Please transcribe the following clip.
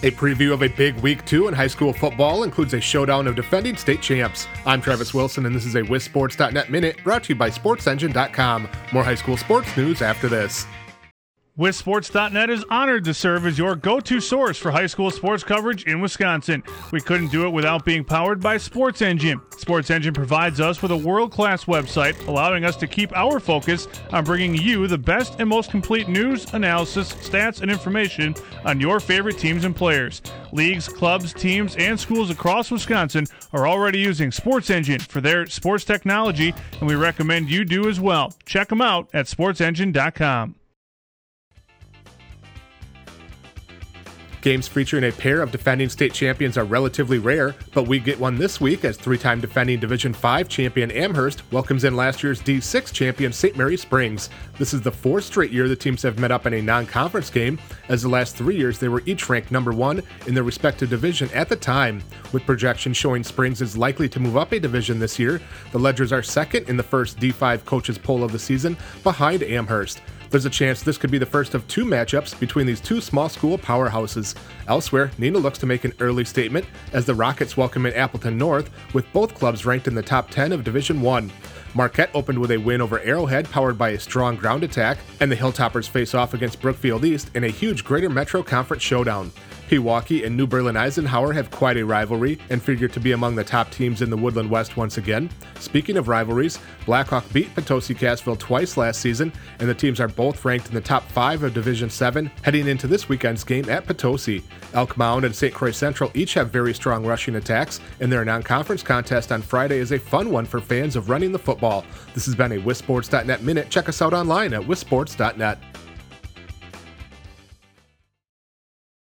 A preview of a big Week 2 in high school football includes a showdown of defending state champs. I'm Travis Wilson, and this is a WisSports.net Minute brought to you by SportsEngine.com. More high school sports news after this. WisSports.net is honored to serve as your go-to source for high school sports coverage in Wisconsin. We couldn't do it without being powered by Sports Engine. Sports Engine provides us with a world-class website, allowing us to keep our focus on bringing you the best and most complete news, analysis, stats, and information on your favorite teams and players. Leagues, clubs, teams, and schools across Wisconsin are already using Sports Engine for their sports technology, and we recommend you do as well. Check them out at SportsEngine.com. Games featuring a pair of defending state champions are relatively rare, but we get one this week as three-time defending Division 5 champion Amherst welcomes in last year's D6 champion St. Mary Springs. This is the fourth straight year the teams have met up in a non-conference game, as the last 3 years they were each ranked number 1 in their respective division at the time. With projections showing Springs is likely to move up a division this year, the Ledgers are second in the first D5 coaches poll of the season, behind Amherst. There's a chance this could be the first of two matchups between these two small school powerhouses. Elsewhere, Neenah looks to make an early statement as the Rockets welcome in Appleton North, with both clubs ranked in the top 10 of Division 1. Marquette opened with a win over Arrowhead, powered by a strong ground attack, and the Hilltoppers face off against Brookfield East in a huge Greater Metro Conference showdown. Pewaukee and New Berlin-Eisenhower have quite a rivalry and figure to be among the top teams in the Woodland West once again. Speaking of rivalries, Blackhawk beat Potosi-Cassville twice last season, and the teams are both ranked in the top 5 of Division 7 heading into this weekend's game at Potosi. Elk Mound and St. Croix Central each have very strong rushing attacks, and their non-conference contest on Friday is a fun one for fans of running the football. This has been a WisSports.net Minute. Check us out online at WisSports.net.